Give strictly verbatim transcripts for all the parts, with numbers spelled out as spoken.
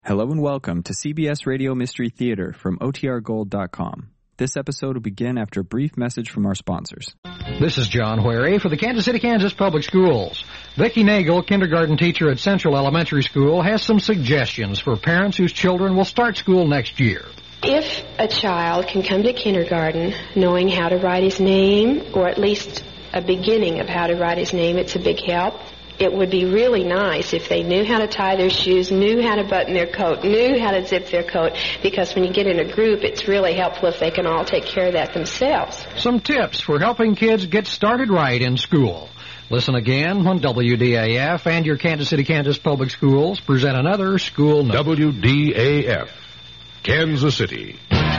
Hello and welcome to C B S Radio Mystery Theater from O T R Gold dot com. This episode will begin after a brief message from our sponsors. This is John Wherry for the Kansas City, Kansas Public Schools. Vicki Nagel, kindergarten teacher at Central Elementary School, has some suggestions for parents whose children will start school next year. If a child can come to kindergarten knowing how to write his name, or at least a beginning of how to write his name, it's a big help. It would be really nice if they knew how to tie their shoes, knew how to button their coat, knew how to zip their coat, because when you get in a group, it's really helpful if they can all take care of that themselves. Some tips for helping kids get started right in school. Listen again when W D A F and your Kansas City, Kansas Public Schools present another School Note. W D A F, Kansas City.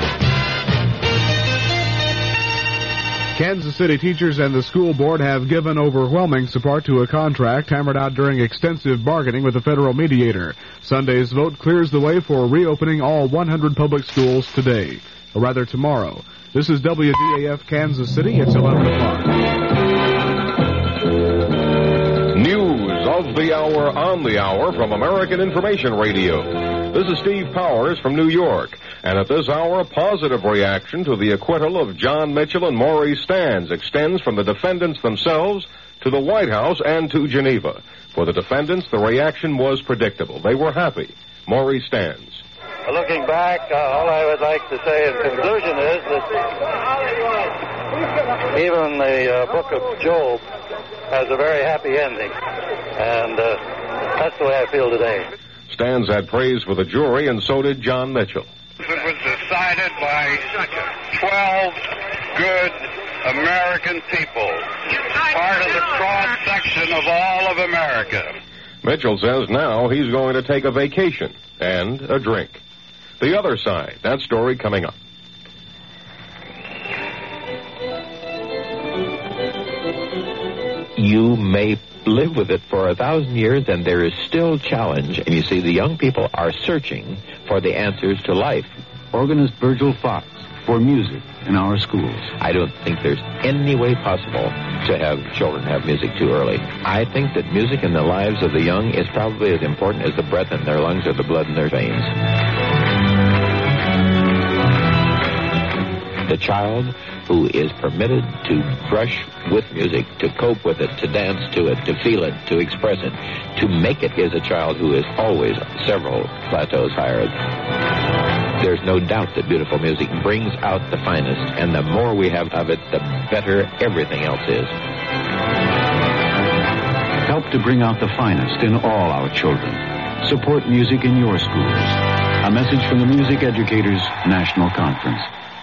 Kansas City teachers and the school board have given overwhelming support to a contract hammered out during extensive bargaining with a federal mediator. Sunday's vote clears the way for reopening all one hundred public schools today, or rather tomorrow. This is W D A F Kansas City. It's eleven o'clock. News of the hour on the hour from American Information Radio. This is Steve Powers from New York. And at this hour, a positive reaction to the acquittal of John Mitchell and Maurice Stans extends from the defendants themselves to the White House and to Geneva. For the defendants, the reaction was predictable. They were happy. Maurice Stans. Looking back, uh, all I would like to say in conclusion is that even the uh, book of Job has a very happy ending. And uh, that's the way I feel today. Stans had praise for the jury, and so did John Mitchell. It was decided by twelve good American people, part of the cross-section of all of America. Mitchell says now he's going to take a vacation and a drink. The other side, that story coming up. You may live with it for a thousand years, and there is still challenge. And you see, the young people are searching for the answers to life. Organist Virgil Fox for music in our schools. I don't think there's any way possible to have children have music too early. I think that music in the lives of the young is probably as important as the breath in their lungs or the blood in their veins. The child who is permitted to brush with music, to cope with it, to dance to it, to feel it, to express it, to make it, is a child who is always several plateaus higher. There's no doubt that beautiful music brings out the finest, and the more we have of it, the better everything else is. Help to bring out the finest in all our children. Support music in your schools. A message from the Music Educators National Conference.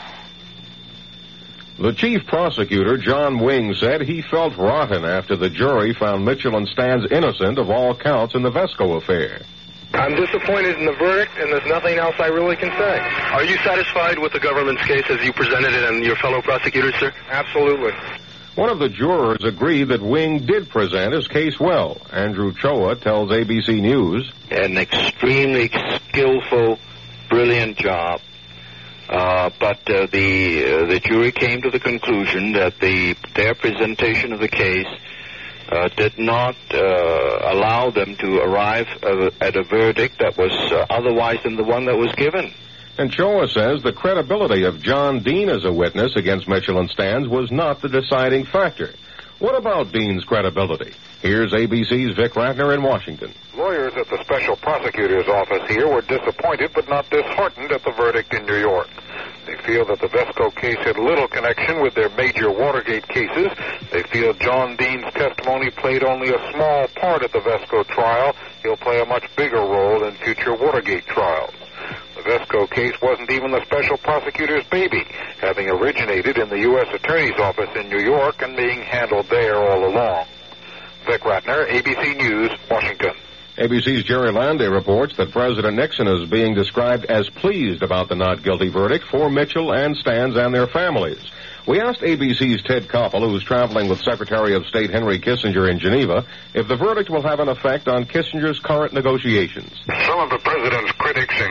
The chief prosecutor, John Wing, said he felt rotten after the jury found Mitchell and Stans innocent of all counts in the Vesco affair. I'm disappointed in the verdict, and there's nothing else I really can say. Are you satisfied with the government's case as you presented it and your fellow prosecutors, sir? Absolutely. One of the jurors agreed that Wing did present his case well. Andrew Choa tells A B C News. An extremely skillful, brilliant job. Uh, but uh, the uh, the jury came to the conclusion that the their presentation of the case uh, did not uh, allow them to arrive uh, at a verdict that was uh, otherwise than the one that was given. And Choa says the credibility of John Dean as a witness against Mitchell and Stans was not the deciding factor. What about Dean's credibility? Here's A B C's Vic Ratner in Washington. Lawyers at the special prosecutor's office here were disappointed but not disheartened at the verdict in New York. They feel that the Vesco case had little connection with their major Watergate cases. They feel John Dean's testimony played only a small part at the Vesco trial. He'll play a much bigger role in future Watergate trials. The Vesco case wasn't even the special prosecutor's baby, having originated in the U S Attorney's Office in New York and being handled there all along. Vic Ratner, A B C News, Washington. A B C's Jerry Landay reports that President Nixon is being described as pleased about the not guilty verdict for Mitchell and Stans and their families. We asked A B C's Ted Koppel, who's traveling with Secretary of State Henry Kissinger in Geneva, if the verdict will have an effect on Kissinger's current negotiations. Some of the president's critics in Congress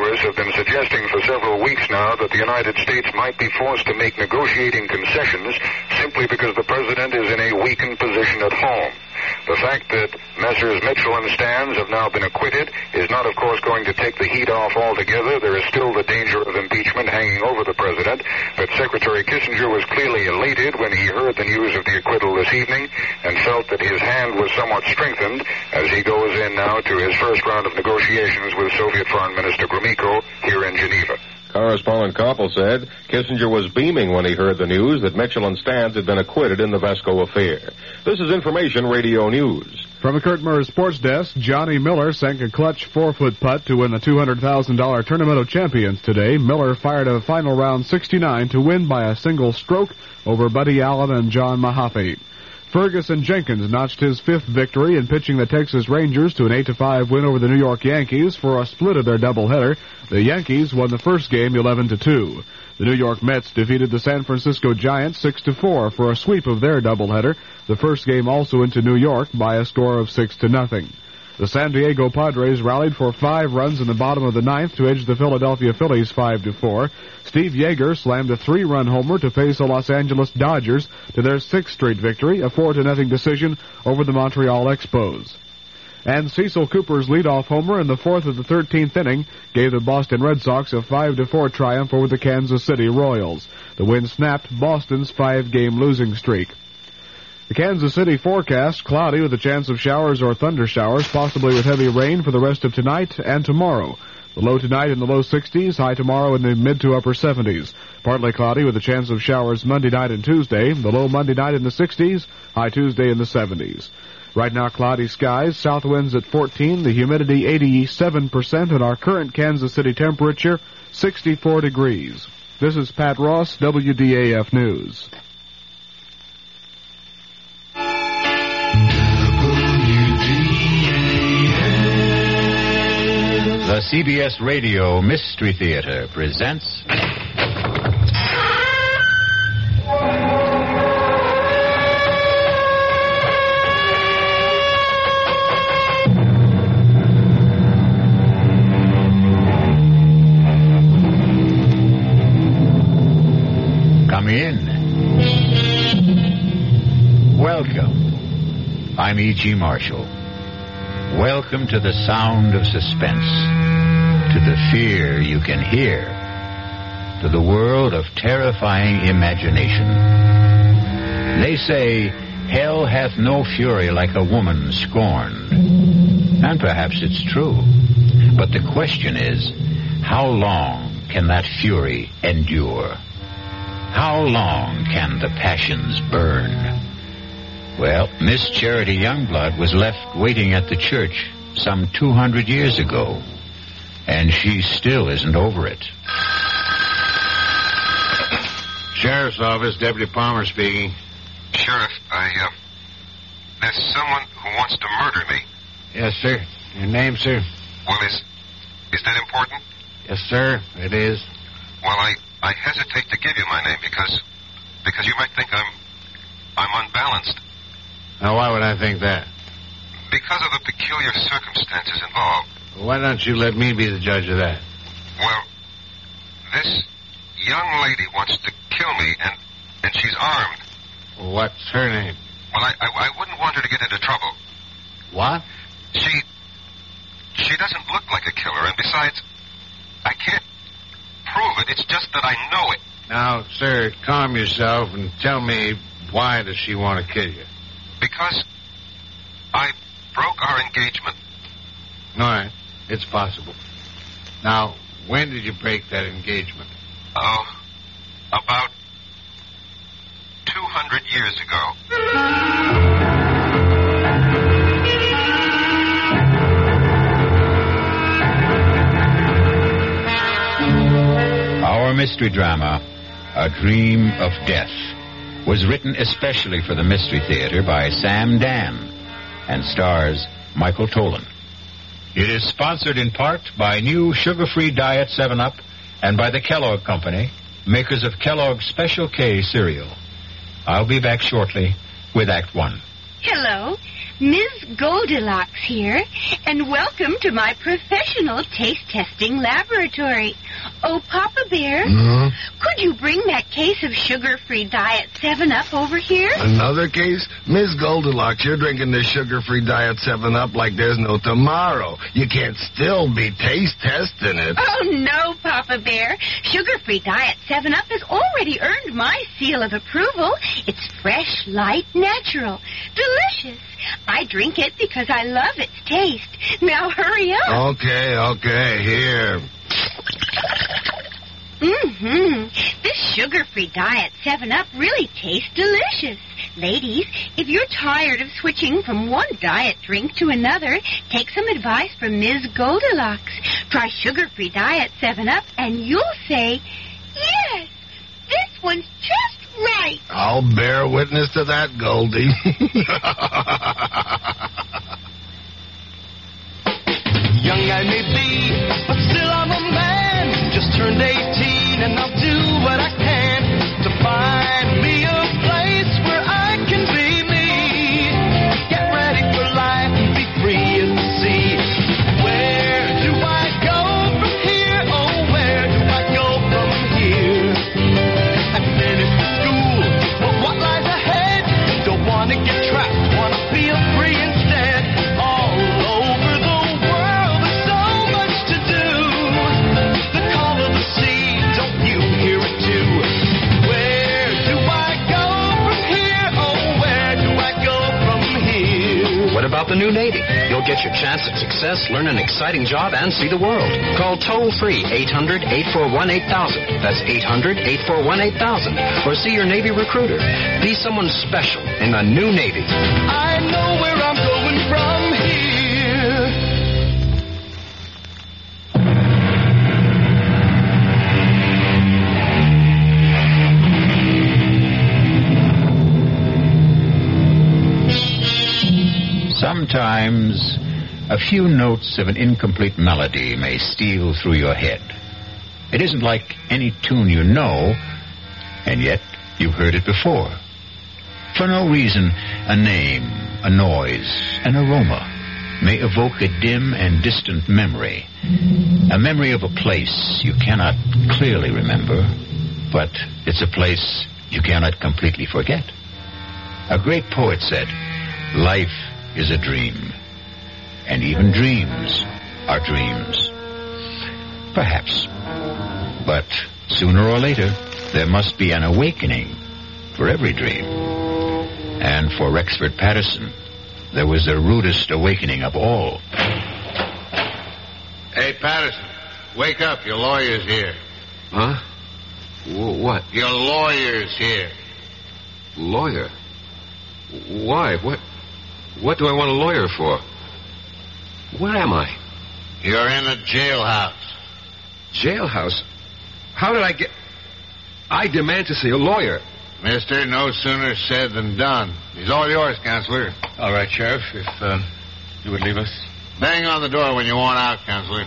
Congress have been suggesting for several weeks now that the United States might be forced to make negotiating concessions simply because the president is in a weakened position at home. The fact that Messrs. Mitchell and Stans have now been acquitted is not, of course, going to take the heat off altogether. There is still the danger of impeachment hanging over the president, but Secretary Kissinger was clearly elated when he heard the news of the acquittal this evening and felt that his hand was somewhat strengthened as he goes in now to his first round of negotiations with Soviet Foreign Minister Gromyko here in Geneva. Correspondent Koppel said Kissinger was beaming when he heard the news that Mitchell and Stans had been acquitted in the Vesco affair. This is Information Radio News. From the Kurt Murray Sports Desk, Johnny Miller sank a clutch four-foot putt to win the two hundred thousand dollars Tournament of Champions today. Miller fired a final round sixty-nine to win by a single stroke over Buddy Allen and John Mahaffey. Ferguson Jenkins notched his fifth victory in pitching the Texas Rangers to an eight to five win over the New York Yankees for a split of their doubleheader. The Yankees won the first game eleven to two. The New York Mets defeated the San Francisco Giants six to four for a sweep of their doubleheader. The first game also into New York by a score of six to nothing. The San Diego Padres rallied for five runs in the bottom of the ninth to edge the Philadelphia Phillies five to four. Steve Yeager slammed a three-run homer to face the Los Angeles Dodgers to their sixth straight victory, a four to nothing decision over the Montreal Expos. And Cecil Cooper's leadoff homer in the fourth of the thirteenth inning gave the Boston Red Sox a five to four triumph over the Kansas City Royals. The win snapped Boston's five-game losing streak. The Kansas City forecast, cloudy with a chance of showers or thunder showers, possibly with heavy rain for the rest of tonight and tomorrow. The low tonight in the low sixties, high tomorrow in the mid to upper seventies. Partly cloudy with a chance of showers Monday night and Tuesday. The low Monday night in the sixties, high Tuesday in the seventies. Right now, cloudy skies, south winds at fourteen, the humidity eighty-seven percent, and our current Kansas City temperature, sixty-four degrees. This is Pat Ross, W D A F News. The C B S Radio Mystery Theater presents... Come in. Welcome. I'm E G. Marshall. Welcome to the sound of suspense, to the fear you can hear, to the world of terrifying imagination. They say, hell hath no fury like a woman scorned. And perhaps it's true. But the question is, how long can that fury endure? How long can the passions burn? Well, Miss Charity Youngblood was left waiting at the church some two hundred years ago, and she still isn't over it. Sheriff's Office, Deputy Palmer speaking. Sheriff, I, uh, there's someone who wants to murder me. Yes, sir. Your name, sir? Well, is, is that important? Yes, sir, it is. Well, I, I hesitate to give you my name because, because you might think I'm, I'm unbalanced. Now, why would I think that? Because of the peculiar circumstances involved. Why don't you let me be the judge of that? Well, this young lady wants to kill me, and, and she's armed. Well, what's her name? Well, I, I, I wouldn't want her to get into trouble. What? She, she doesn't look like a killer, and besides, I can't prove it. It's just that I know it. Now, sir, calm yourself and tell me, why does she want to kill you? Because I broke our engagement. All right. It's possible. Now, when did you break that engagement? Oh, about two hundred years ago. Our mystery drama, A Dream of Death, was written especially for the Mystery Theater by Sam Dan and stars Michael Tolan. It is sponsored in part by new sugar-free Diet seven up and by the Kellogg Company, makers of Kellogg's Special K cereal. I'll be back shortly with Act One. Hello. Miz Goldilocks here, and welcome to my professional taste testing laboratory. Oh, Papa Bear, Mm-hmm. could you bring that case of sugar-free Diet seven up over here? Another case? Miss Goldilocks, you're drinking this sugar-free Diet seven up like there's no tomorrow. You can't still be taste testing it. Oh, no, Papa Bear. Sugar-free Diet seven up has already earned my seal of approval. It's fresh, light, natural, delicious. I drink it because I love its taste. Now hurry up. Okay, okay, here. Mm-hmm. This sugar-free Diet seven up really tastes delicious. Ladies, if you're tired of switching from one diet drink to another, take some advice from Miz Goldilocks. Try sugar-free Diet seven up and you'll say, yes, this one's just right. I'll bear witness to that, Goldie. Young I may be, but still I'm a man. Just turned eighteen and I'll do what I can to find me a place where I can be me. Get ready for life and be free in the sea. Where do I go from here? Oh, where do I go from here? I finished school, but what lies ahead? Don't want to get trapped, want to feel free instead. All over the world, there's so much to do. The call of the sea, don't you hear it too? Where do I go from here? Oh, where do I go from here? What about the new Navy? You'll get your chance at success, learn an exciting job, and see the world. Call toll-free eight hundred, eight four one, eight thousand. That's eight hundred, eight four one, eight thousand. Or see your Navy recruiter. Be someone special in the new Navy. I know where I'm going from here. Sometimes a few notes of an incomplete melody may steal through your head. It isn't like any tune you know, and yet you've heard it before. For no reason, a name, a noise, an aroma may evoke a dim and distant memory. A memory of a place you cannot clearly remember, but it's a place you cannot completely forget. A great poet said, "Life is a dream, and even dreams are dreams." Perhaps. But sooner or later, there must be an awakening for every dream. And for Rexford Patterson, there was the rudest awakening of all. Hey, Patterson, wake up. Your lawyer's here. Huh? W- what? Your lawyer's here. Lawyer? Why? What? What do I want a lawyer for? Where am I? You're in a jailhouse. Jailhouse? How did I get... I demand to see a lawyer. Mister, no sooner said than done. He's all yours, Counselor. All right, Sheriff, if uh, you would leave us. Bang on the door when you want out, Counselor.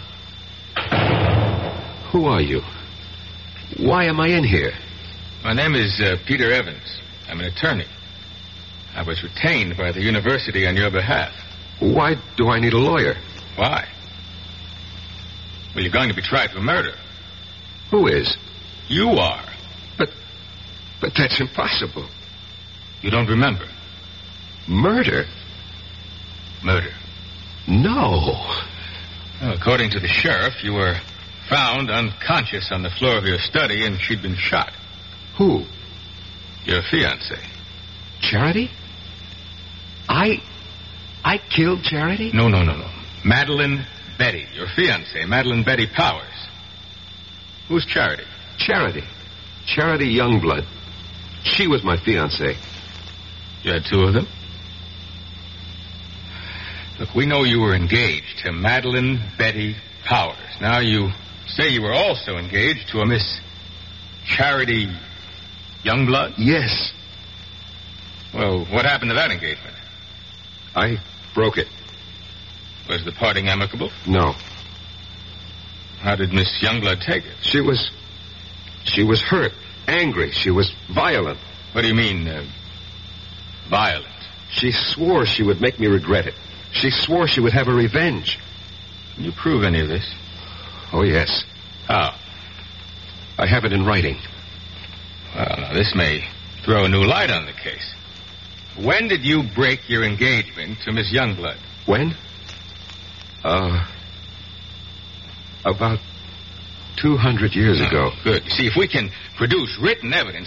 Who are you? Why am I in here? My name is uh, Peter Evans. I'm an attorney. I was retained by the university on your behalf. Why do I need a lawyer? Why? Well, you're going to be tried for murder. Who is? You are. But, but that's impossible. You don't remember? Murder? Murder. No. Well, according to the sheriff, you were found unconscious on the floor of your study and she'd been shot. Who? Your fiancée. Charity? I... I killed Charity? No, no, no, no. Madeline Betty, your fiancée, Madeline Betty Powers. Who's Charity? Charity. Charity Youngblood. She was my fiancée. You had two of them? Look, we know you were engaged to Madeline Betty Powers. Now you say you were also engaged to a Miss Charity Youngblood? Yes. Well, what happened to that engagement? I broke it. Was the parting amicable? No. How did Miss Youngblood take it? She was... She was hurt, angry. She was violent. What do you mean, uh, violent? She swore she would make me regret it. She swore she would have her revenge. Can you prove any of this? Oh, yes. How? I have it in writing. Well, now, this may throw a new light on the case. When did you break your engagement to Miss Youngblood? When? Uh, about two hundred years oh, ago. Good. See, if we can produce written evidence...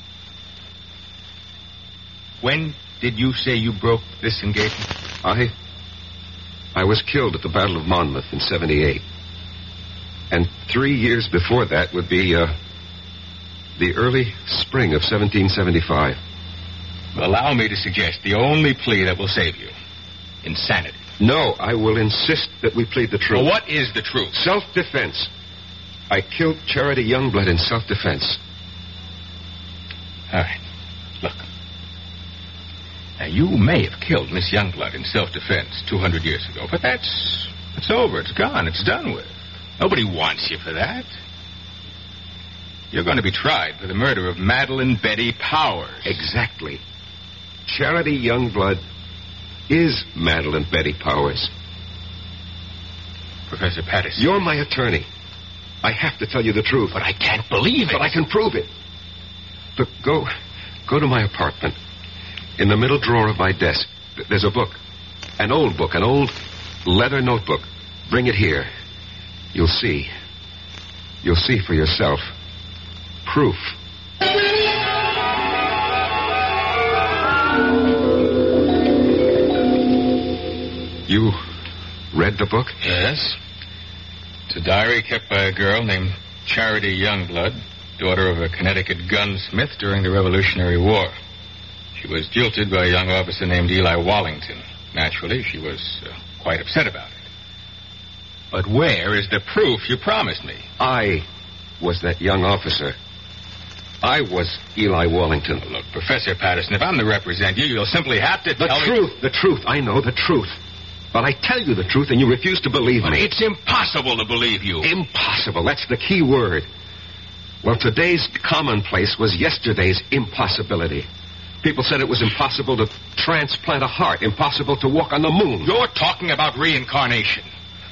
When did you say you broke this engagement? I... I was killed at the Battle of Monmouth in seventy-eight. And three years before that would be, uh... the early spring of seventeen seventy-five. Allow me to suggest the only plea that will save you. Insanity. No, I will insist that we plead the truth. Well, what is the truth? Self-defense. I killed Charity Youngblood in self-defense. All right. Look. Now, you may have killed Miss Youngblood in self-defense two hundred years ago, but that's... it's over. It's gone. It's done with. Nobody wants you for that. You're going to be tried for the murder of Madeline Betty Powers. Exactly. Charity Youngblood is Madeline Betty Powers. Professor Patterson. You're my attorney. I have to tell you the truth. But I can't believe it. But I can prove it. Look, go, go to my apartment. In the middle drawer of my desk, there's a book. An old book, an old leather notebook. Bring it here. You'll see. You'll see for yourself. Proof. You read the book? Yes. It's a diary kept by a girl named Charity Youngblood, daughter of a Connecticut gunsmith during the Revolutionary War. She was jilted by a young officer named Eli Wallington. Naturally, she was uh, quite upset about it. But where is the proof you promised me? I was that young officer. I was Eli Wallington. Oh, look, Professor Patterson, if I'm to represent you, you'll simply have to the tell me... The truth, the truth. I know the truth. But I tell you the truth and you refuse to believe but me. It's impossible to believe you. Impossible. That's the key word. Well, today's commonplace was yesterday's impossibility. People said it was impossible to transplant a heart, impossible to walk on the moon. You're talking about reincarnation.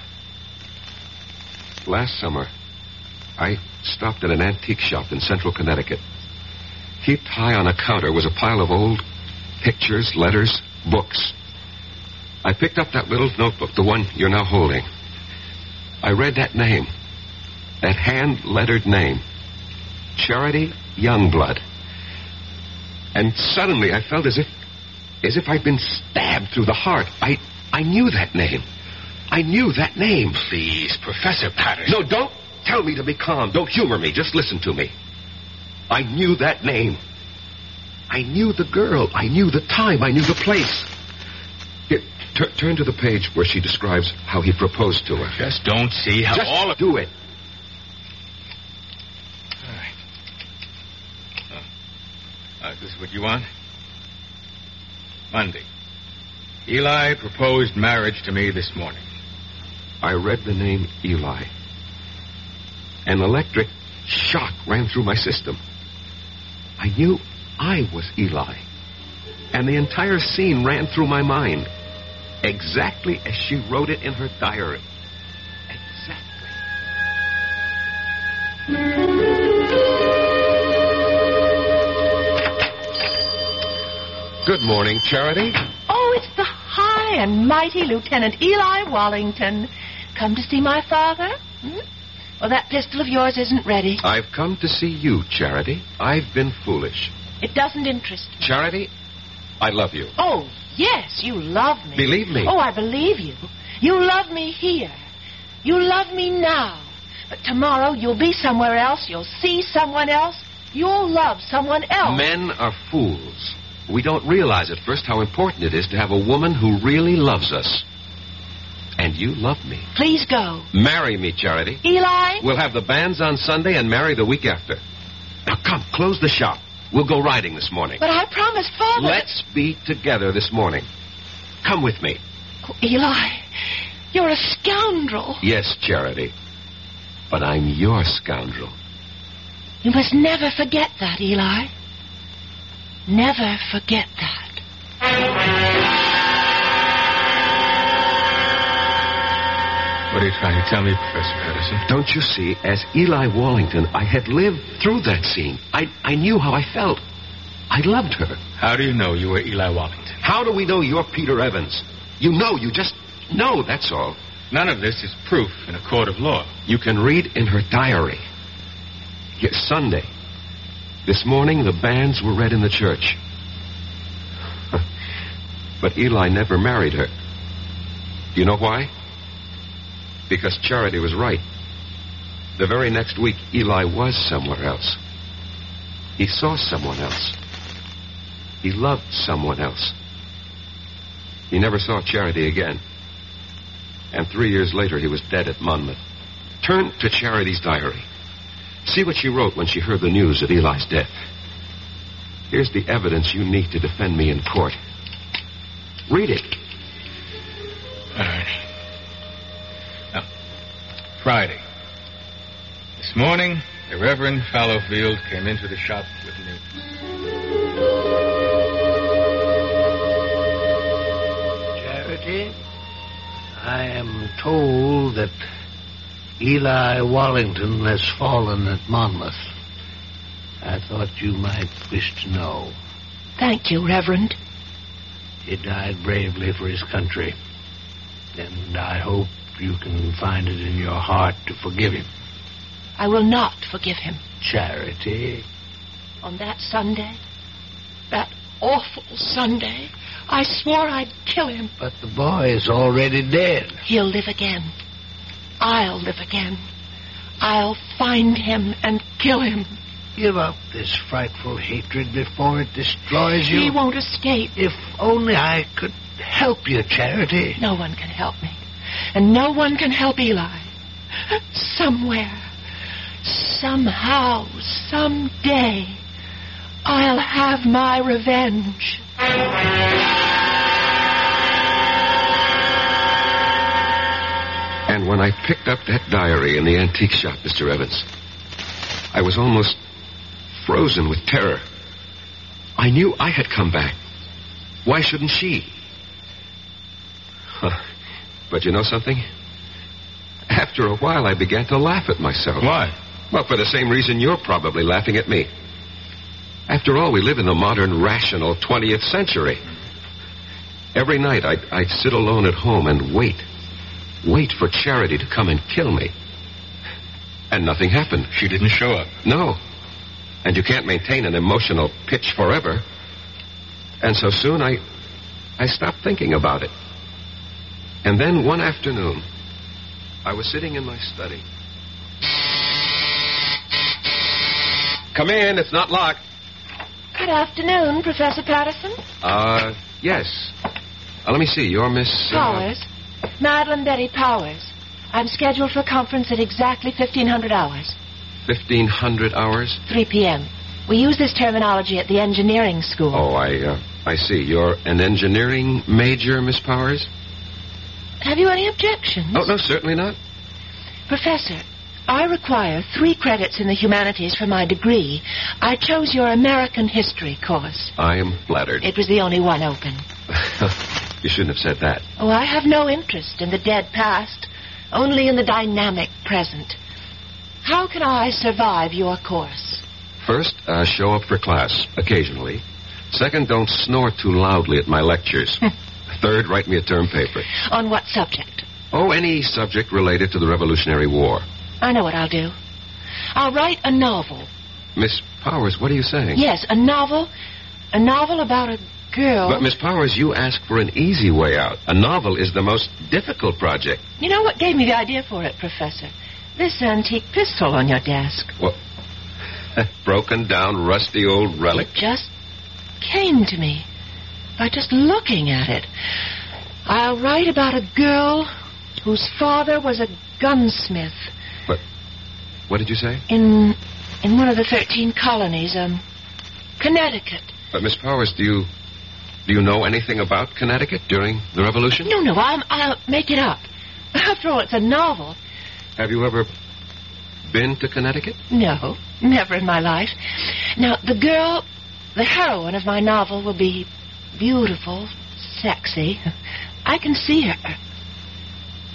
Last summer, I stopped at an antique shop in central Connecticut. Heaped high on a counter was a pile of old pictures, letters, books. I picked up that little notebook, the one you're now holding. I read that name, that hand-lettered name, Charity Youngblood. And suddenly I felt as if, as if I'd been stabbed through the heart. I, I knew that name. I knew that name. Please, Professor Patterson. No, don't tell me to be calm. Don't humor me. Just listen to me. I knew that name. I knew the girl. I knew the time. I knew the place. Here, t- turn to the page where she describes how he proposed to her. Just don't see how Just all of... do it. All right. Oh. Uh, this is what you want? Monday. Eli proposed marriage to me this morning. I read the name Eli. An electric shock ran through my system. I knew I was Eli. And the entire scene ran through my mind. Exactly as she wrote it in her diary. Exactly. Good morning, Charity. Oh, it's the high and mighty Lieutenant Eli Wallington. Come to see my father? Hmm? Well, that pistol of yours isn't ready. I've come to see you, Charity. I've been foolish. It doesn't interest me. Charity, I love you. Oh, yes, you love me. Believe me. Oh, I believe you. You love me here. You love me now. But tomorrow you'll be somewhere else. You'll see someone else. You'll love someone else. Men are fools. We don't realize at first how important it is to have a woman who really loves us. And you love me. Please go. Marry me, Charity. Eli? We'll have the banns on Sunday and marry the week after. Now, come, close the shop. We'll go riding this morning. But I promised Father... Let's be together this morning. Come with me. Oh, Eli, you're a scoundrel. Yes, Charity. But I'm your scoundrel. You must never forget that, Eli. Never forget that. What are you trying to tell me, Professor Patterson? Don't you see, as Eli Wallington, I had lived through that scene. I, I knew how I felt. I loved her. How do you know you were Eli Wallington? How do we know you're Peter Evans? You know, you just know, that's all. None of this is proof in a court of law. You can read in her diary. Yes, Sunday. This morning, the banns were read in the church. But Eli never married her. Do you know why? Because Charity was right. The very next week, Eli was somewhere else. He saw someone else. He loved someone else. He never saw Charity again. And three years later, he was dead at Monmouth. Turn to Charity's diary. See what she wrote when she heard the news of Eli's death. Here's the evidence you need to defend me in court. Read it. All right. Now, Friday. This morning, the Reverend Fallowfield came into the shop with me. Charity, I am told that Eli Wallington has fallen at Monmouth. I thought you might wish to know. Thank you, Reverend. He died bravely for his country, and I hope you can find it in your heart to forgive him. I will not forgive him. Charity. On that Sunday, that awful Sunday, I swore I'd kill him. But the boy is already dead. He'll live again. I'll live again. I'll find him and kill him. Give up this frightful hatred before it destroys you. He won't escape. If only I could help you, Charity. No one can help me. And no one can help Eli. Somewhere, somehow, someday, I'll have my revenge. And when I picked up that diary in the antique shop, Mister Evans, I was almost frozen with terror. I knew I had come back. Why shouldn't she? Huh. But you know something? After a while, I began to laugh at myself. Why? Well, for the same reason you're probably laughing at me. After all, we live in the modern, rational twentieth century. Every night, I'd, I'd sit alone at home and wait. Wait for Charity to come and kill me. And nothing happened. She didn't show up. No. And you can't maintain an emotional pitch forever. And so soon I I stopped thinking about it. And then one afternoon, I was sitting in my study. Come in, it's not locked. Good afternoon, Professor Patterson. Uh, yes. Uh, let me see, you're Miss... Uh... Powers. Madeline Betty Powers. I'm scheduled for a conference at exactly fifteen hundred hours. fifteen hundred hours? three p.m. We use this terminology at the engineering school. Oh, I, uh, I see. You're an engineering major, Miss Powers? Have you any objections? Oh, no, certainly not. Professor, I require three credits in the humanities for my degree. I chose your American history course. I am flattered. It was the only one open. You shouldn't have said that. Oh, I have no interest in the dead past, only in the dynamic present. How can I survive your course? First, uh, show up for class, occasionally. Second, don't snore too loudly at my lectures. Third, write me a term paper. On what subject? Oh, any subject related to the Revolutionary War. I know what I'll do. I'll write a novel. Miss Powers, what are you saying? Yes, a novel. A novel about a girl. But, Miss Powers, you ask for an easy way out. A novel is the most difficult project. You know what gave me the idea for it, Professor? This antique pistol on your desk. What? Broken down, rusty old relic? It just came to me by just looking at it. I'll write about a girl whose father was a gunsmith. What? What did you say? In in one of the thirteen colonies, um, Connecticut. But, Miss Powers, do you do you know anything about Connecticut during the Revolution? No, no, I'll, I'll make it up. After all, it's a novel. Have you ever been to Connecticut? No, never in my life. Now, the girl, the heroine of my novel will be beautiful, sexy. I can see her.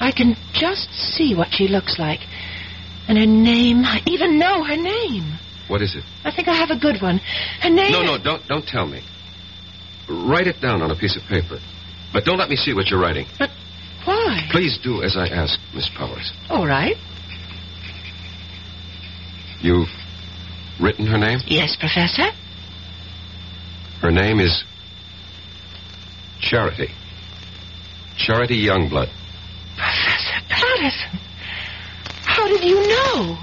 I can just see what she looks like. And her name, I even know her name. What is it? I think I have a good one. Her name No, is... no, don't, don't tell me. Write it down on a piece of paper. But don't let me see what you're writing. But why? Please do as I ask, Miss Powers. All right. You've written her name? Yes, Professor. Her name is Charity. Charity Youngblood. Professor Patterson. How did you know?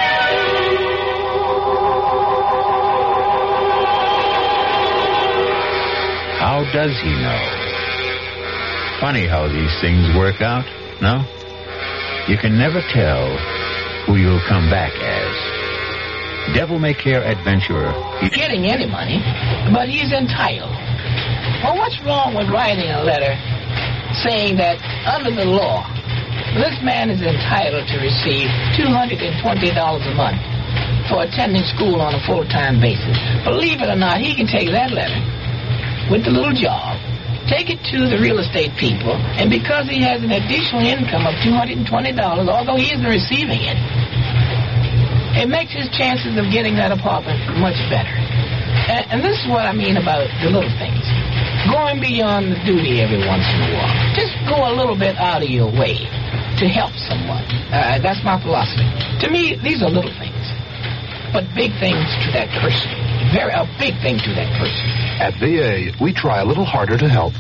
How does he know? Funny how these things work out, no? You can never tell who you'll come back as. Devil-may-care adventurer. He's getting any money, but he's entitled. Well, what's wrong with writing a letter saying that under the law, this man is entitled to receive two hundred twenty dollars a month for attending school on a full-time basis? Believe it or not, he can take that letter with the little job, take it to the real estate people, and because he has an additional income of two hundred twenty dollars, although he isn't receiving it, it makes his chances of getting that apartment much better. And, and this is what I mean about the little things. Going beyond the duty every once in a while. Just go a little bit out of your way to help someone. Uh, that's my philosophy. To me, these are little things, but big things to that person. Very a big thing to that person. At V A, we try a little harder to help.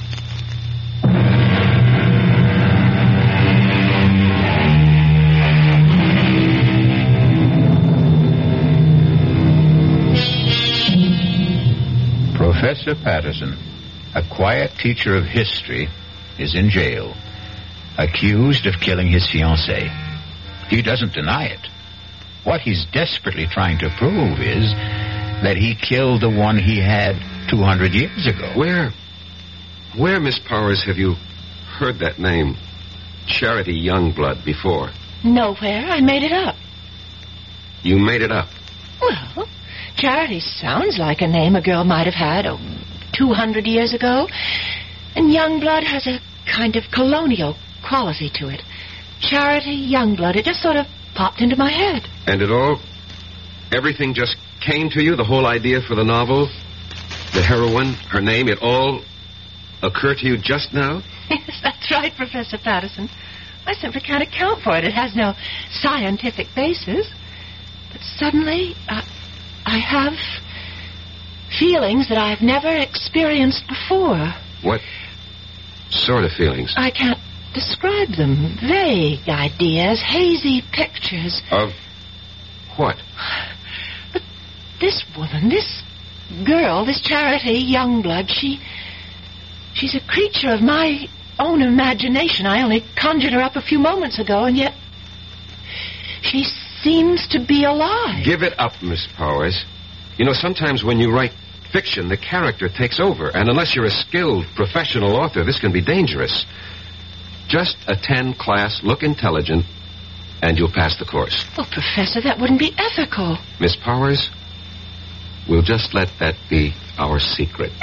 Professor Patterson, a quiet teacher of history, is in jail, accused of killing his fiancée. He doesn't deny it. What he's desperately trying to prove is that he killed the one he had two hundred years ago. Where, where, Miss Powers, have you heard that name, Charity Youngblood, before? Nowhere. I made it up. You made it up? Well, Charity sounds like a name a girl might have had oh, two hundred years ago. And Youngblood has a kind of colonial quality to it. Charity Youngblood. It just sort of popped into my head. And it all, everything just came to you, the whole idea for the novel, the heroine, her name, it all occurred to you just now? Yes, that's right, Professor Patterson. I simply can't account for it. It has no scientific basis. But suddenly, uh, I have feelings that I've never experienced before. What sort of feelings? I can't describe them. Vague ideas, hazy pictures. Of what? But this woman, this girl, this Charity Youngblood, she... she's a creature of my own imagination. I only conjured her up a few moments ago, and yet she seems to be alive. Give it up, Miss Powers. You know, sometimes when you write fiction, the character takes over, and unless you're a skilled professional author, this can be dangerous. Just attend class, look intelligent, and you'll pass the course. Well, Professor, that wouldn't be ethical. Miss Powers, we'll just let that be our secret.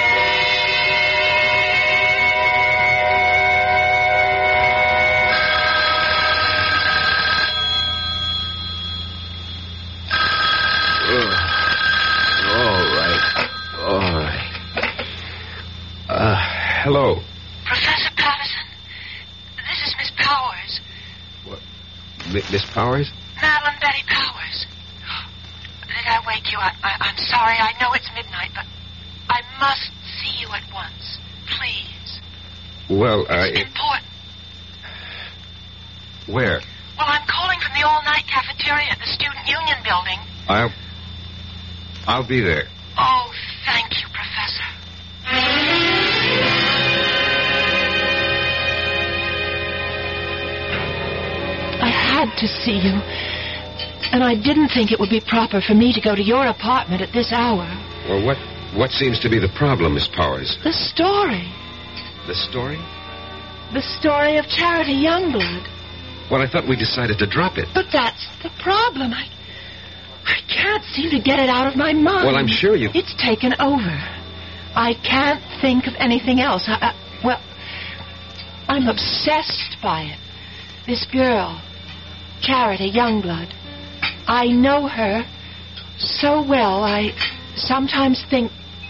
Hello. Professor Patterson, this is Miss Powers. What? M- Miss Powers? Madeline Betty Powers. Did I wake you? I, I, I'm sorry. I know it's midnight, but I must see you at once. Please. Well, I... It's important. Where? Well, I'm calling from the all-night cafeteria at the Student Union building. I'll... I'll be there. Oh, thank you, Professor. I had to see you, and I didn't think it would be proper for me to go to your apartment at this hour. Well, what what seems to be the problem, Miss Powers? The story. The story? The story of Charity Youngblood. Well, I thought we decided to drop it. But that's the problem. I, I can't seem to get it out of my mind. Well, I'm sure you... It's taken over. I can't think of anything else. I, I, well, I'm obsessed by it. This girl, Charity Youngblood. I know her so well, I sometimes think...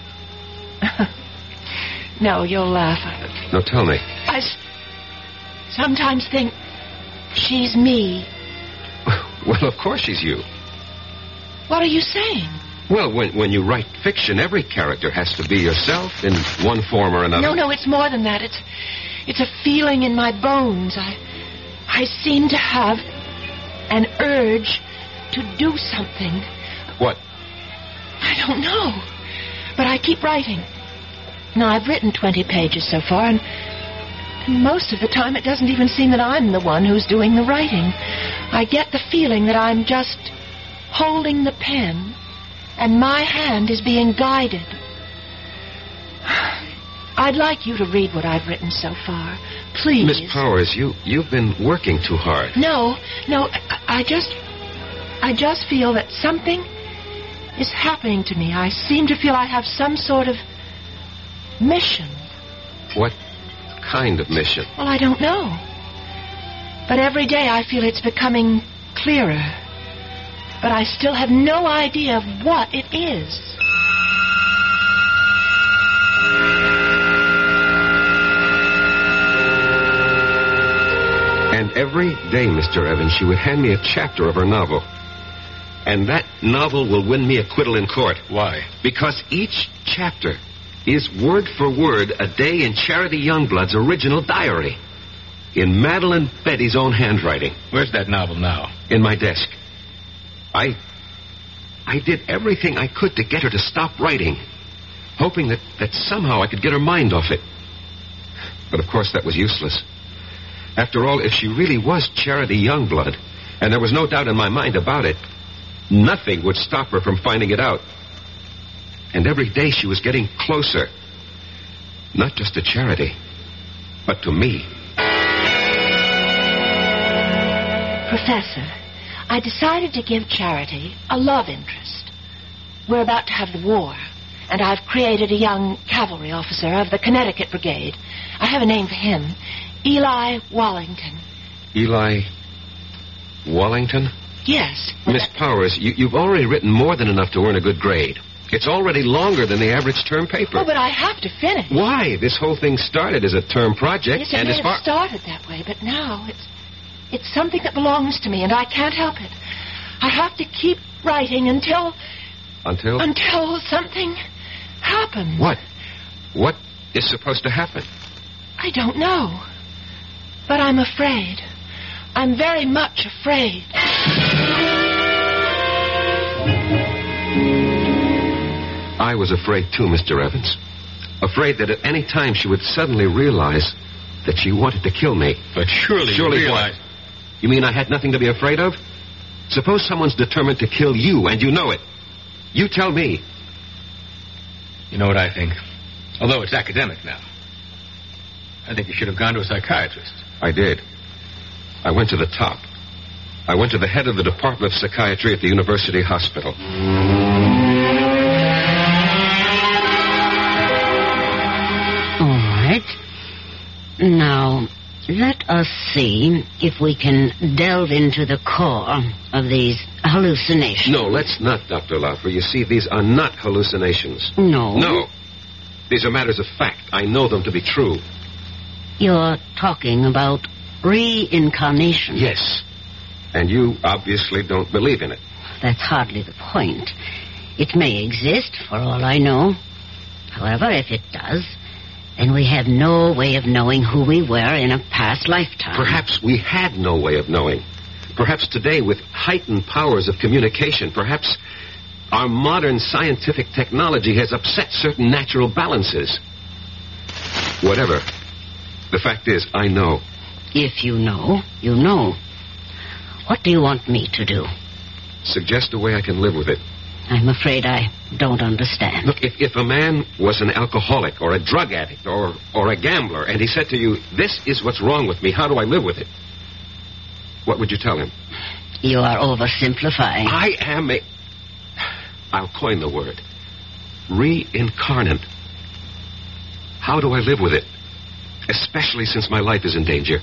No, you'll laugh. No, tell me. I s- sometimes think she's me. Well, of course she's you. What are you saying? Well, when, when you write fiction, every character has to be yourself in one form or another. No, no, it's more than that. It's it's a feeling in my bones. I I seem to have an urge to do something. What? I don't know. But I keep writing. Now, I've written twenty pages so far, and, and most of the time it doesn't even seem that I'm the one who's doing the writing. I get the feeling that I'm just holding the pen, and my hand is being guided. I'd like you to read what I've written so far. Please. Miss Powers, you, you've been working too hard. No, no, I, I just... I just feel that something is happening to me. I seem to feel I have some sort of mission. What kind of mission? Well, I don't know. But every day I feel it's becoming clearer. But I still have no idea of what it is. And every day, Mister Evans, she would hand me a chapter of her novel. And that novel will win me acquittal in court. Why? Because each chapter is word for word a day in Charity Youngblood's original diary. In Madeline Betty's own handwriting. Where's that novel now? In my desk. I... I did everything I could to get her to stop writing, hoping that, that somehow I could get her mind off it. But of course that was useless. After all, if she really was Charity Youngblood, and there was no doubt in my mind about it, nothing would stop her from finding it out. And every day she was getting closer. Not just to Charity, but to me. Professor, I decided to give Charity a love interest. We're about to have the war, and I've created a young cavalry officer of the Connecticut Brigade. I have a name for him. Eli Wallington. Eli Wallington? Yes. Miss Powers, you, you've already written more than enough to earn a good grade. It's already longer than the average term paper. Oh, but I have to finish. Why? This whole thing started as a term project. Yes, it and may as far... have started that way, but now it's it's something that belongs to me, and I can't help it. I have to keep writing until... Until? Until something happens. What? What is supposed to happen? I don't know. But I'm afraid. I'm very much afraid. I was afraid too, Mister Evans. Afraid that at any time she would suddenly realize that she wanted to kill me. But surely, surely you realize... what? You mean I had nothing to be afraid of? Suppose someone's determined to kill you, and you know it. You tell me. You know what I think? Although it's academic now. I think you should have gone to a psychiatrist. I did. I went to the top. I went to the head of the Department of Psychiatry at the University Hospital. All right. Now, let us see if we can delve into the core of these hallucinations. No, let's not, Doctor Laufer. You see, these are not hallucinations. No? No. These are matters of fact. I know them to be true. You're talking about reincarnation. Yes. And you obviously don't believe in it. That's hardly the point. It may exist, for all I know. However, if it does, then we have no way of knowing who we were in a past lifetime. Perhaps we had no way of knowing. Perhaps today, with heightened powers of communication, perhaps our modern scientific technology has upset certain natural balances. Whatever. The fact is, I know. If you know, you know. What do you want me to do? Suggest a way I can live with it. I'm afraid I don't understand. Look, if, if a man was an alcoholic or a drug addict or, or a gambler, and he said to you, this is what's wrong with me, how do I live with it? What would you tell him? You are oversimplifying. I am a... I'll coin the word. Reincarnate. How do I live with it? especially since my life is in danger.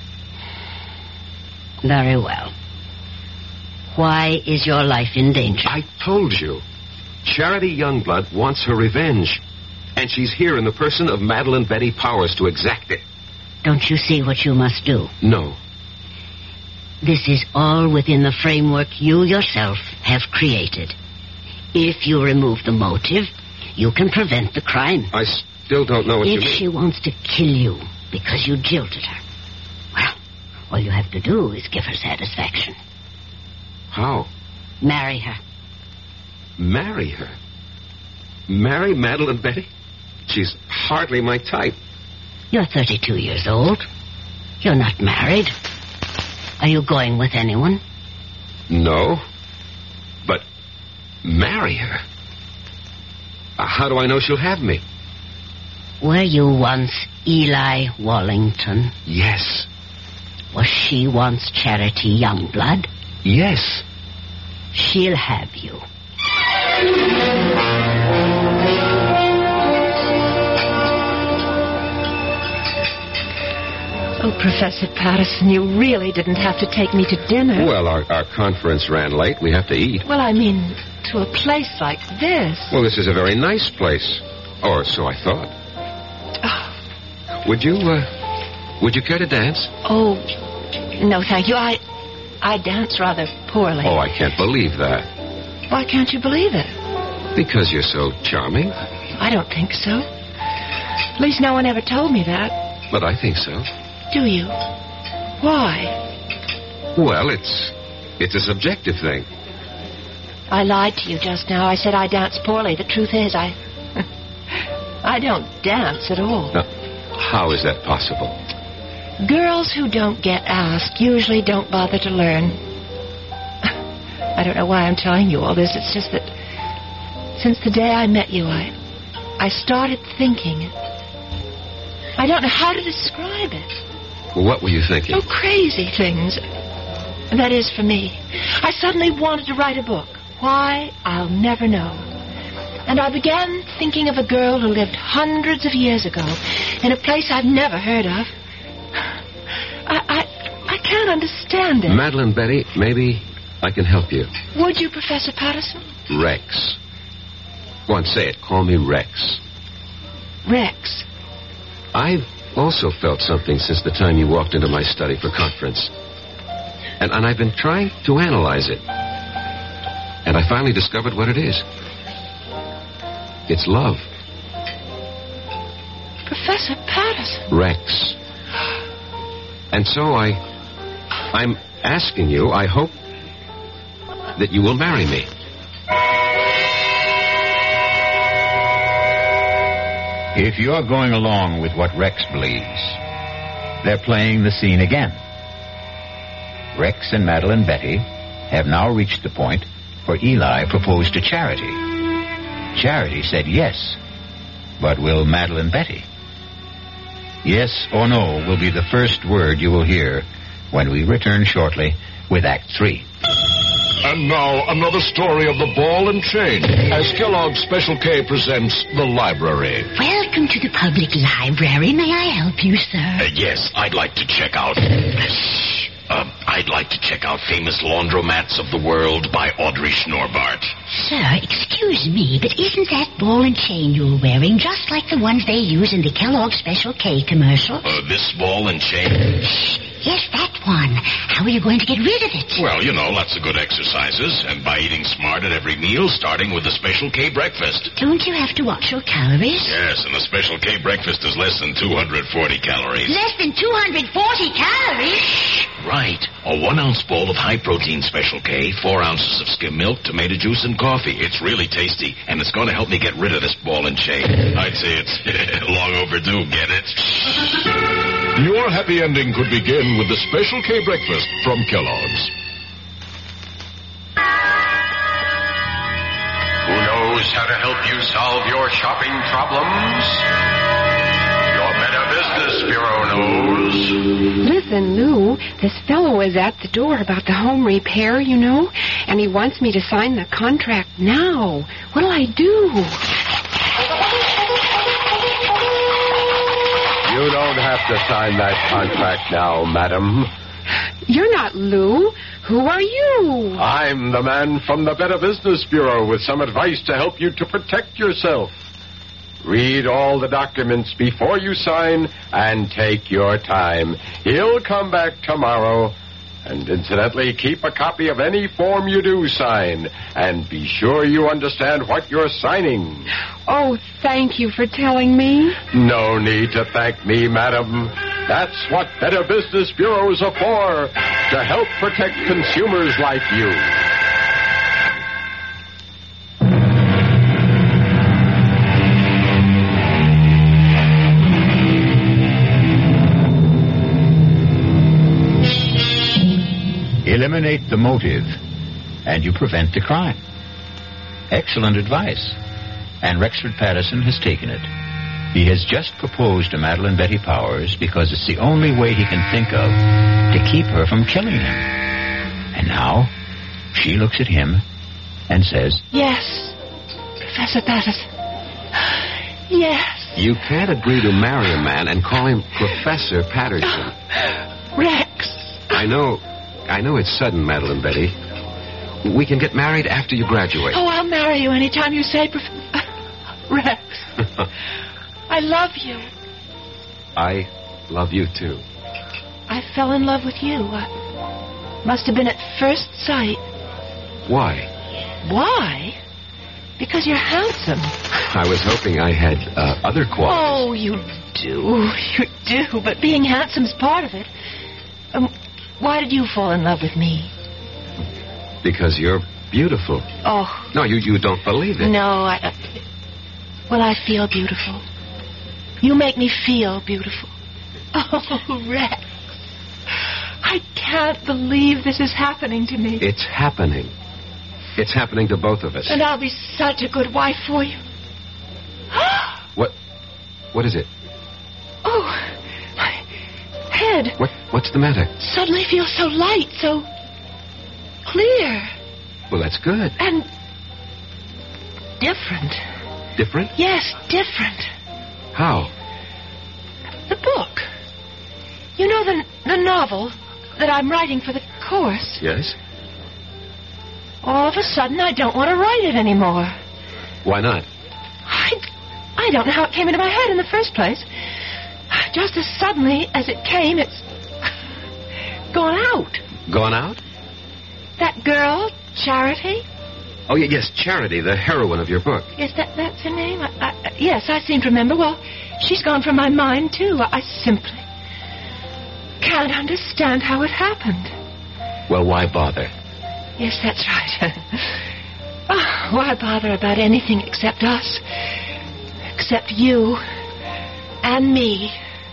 Very well. Why is your life in danger? I told you. Charity Youngblood wants her revenge. And she's here in the person of Madeline Betty Powers to exact it. Don't you see what you must do? No. This is all within the framework you yourself have created. If you remove the motive, you can prevent the crime. I still don't know what if you mean. If she wants to kill you because you jilted her, well, all you have to do is give her satisfaction. How? Marry her. Marry her? Marry Madeline Betty? She's hardly my type. You're thirty-two years old. You're not married. Are you going with anyone? No. But marry her? Uh, how do I know she'll have me? Were you once Eli Wallington? Yes. Was she once Charity Youngblood? Yes. She'll have you. Oh, Professor Patterson, you really didn't have to take me to dinner. Well, our, our conference ran late. We have to eat. Well, I mean, to a place like this. Well, this is a very nice place. Or so I thought. Oh. Would you, uh, would you care to dance? Oh, no, thank you. I, I dance rather poorly. Oh, I can't believe that. Why can't you believe it? Because you're so charming. I don't think so. At least no one ever told me that. But I think so. Do you? Why? Well, it's it's a subjective thing. I lied to you just now. I said I dance poorly. The truth is, I... I don't dance at all. Now, how is that possible? Girls who don't get asked usually don't bother to learn. I don't know why I'm telling you all this. It's just that since the day I met you, I, I started thinking. I don't know how to describe it. Well, what were you thinking? Oh, crazy things. That is, for me. I suddenly wanted to write a book. Why, I'll never know. And I began thinking of a girl who lived hundreds of years ago in a place I've never heard of. I, I, I can't understand it. Madeline Betty, maybe I can help you. Would you, Professor Patterson? Rex. Go on, say it. Call me Rex. Rex. I've also felt something since the time you walked into my study for conference. And, and I've been trying to analyze it. And I finally discovered what it is. It's love. Professor Patterson. Rex. And so I... I'm asking you, I hope that you will marry me. If you're going along with what Rex believes, they're playing the scene again. Rex and Madeline Betty have now reached the point where Eli proposed to Charity. Charity said yes, but will Madeline Betty? Yes or no will be the first word you will hear when we return shortly with Act Three. And now, another story of the ball and chain, as Kellogg's Special K presents The Library. Welcome to the public library. May I help you, sir? Uh, yes, I'd like to check out... Um, I'd like to check out Famous Laundromats of the World by Audrey Schnorbart. Sir, excuse me, but isn't that ball and chain you're wearing just like the ones they use in the Kellogg's Special K commercials? Uh, this ball and chain? Yes, that one. How are you going to get rid of it? Well, you know, lots of good exercises, and by eating smart at every meal, starting with the Special K breakfast. Don't you have to watch your calories? Yes, and the Special K breakfast is less than two hundred forty calories. Less than two hundred forty calories? Right. A one-ounce bowl of high-protein Special K, four ounces of skim milk, tomato juice, and coffee. It's really tasty, and it's going to help me get rid of this ball and chain. I'd say it's long overdue, get it? Your happy ending could begin with the Special K breakfast from Kellogg's. Who knows how to help you solve your shopping problems? Your Better Business Bureau knows. Listen, Lou, this fellow is at the door about the home repair, you know, and he wants me to sign the contract now. What'll I do? You don't have to sign that contract now, madam. You're not Lou. Who are you? I'm the man from the Better Business Bureau with some advice to help you to protect yourself. Read all the documents before you sign and take your time. He'll come back tomorrow. And incidentally, keep a copy of any form you do sign. And be sure you understand what you're signing. Oh, thank you for telling me. No need to thank me, madam. That's what Better Business Bureaus are for. To help protect consumers like you. Eliminate the motive, and you prevent the crime. Excellent advice. And Rexford Patterson has taken it. He has just proposed to Madeline Betty Powers because it's the only way he can think of to keep her from killing him. And now, she looks at him and says, Yes, Professor Patterson. Yes. You can't agree to marry a man and call him Professor Patterson. Rex. I know... I know it's sudden, Madeline Betty. We can get married after you graduate. Oh, I'll marry you anytime you say, Prof... Rex. I love you. I love you, too. I fell in love with you. I must have been at first sight. Why? Why? Because you're handsome. I was hoping I had uh, other qualities. Oh, you do. You do. But being handsome's part of it. Um, why did you fall in love with me? Because you're beautiful. Oh. No, you, you don't believe it. No, I... Uh, well, I feel beautiful. You make me feel beautiful. Oh, Rex. I can't believe this is happening to me. It's happening. It's happening to both of us. And I'll be such a good wife for you. What? What is it? Oh, my head. What? What's the matter? Suddenly feels so light, so clear. Well, that's good. And different. Different? Yes, different. How? The book. You know the the novel that I'm writing for the course? Yes. All of a sudden, I don't want to write it anymore. Why not? I, I don't know how it came into my head in the first place. Just as suddenly as it came, it's gone out. Gone out? That girl, Charity? Oh, yes, Charity, the heroine of your book. Yes, that, that's her name? I, I, yes, I seem to remember. Well, she's gone from my mind, too. I, I simply can't understand how it happened. Well, why bother? Yes, that's right. Oh, why bother about anything except us? Except you and me.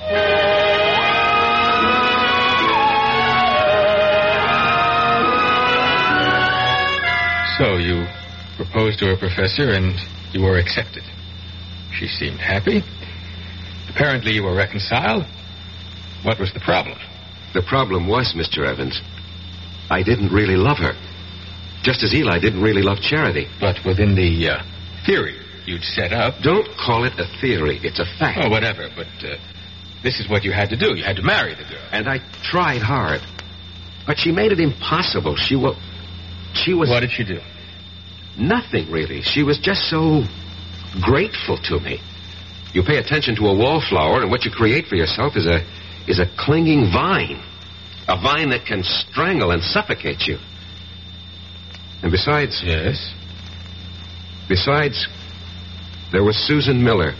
So you proposed to her, Professor, and you were accepted. She seemed happy. Apparently you were reconciled. What was the problem? The problem was, Mister Evans, I didn't really love her. Just as Eli didn't really love Charity. But within the uh, theory you'd set up... Don't call it a theory. It's a fact. Oh, whatever, but uh, this is what you had to do. You had to marry the girl. And I tried hard. But she made it impossible. She was... She was... What did she do? Nothing, really. She was just so grateful to me. You pay attention to a wallflower, and what you create for yourself is a is a clinging vine. A vine that can strangle and suffocate you. And besides... Yes? Besides, there was Susan Miller.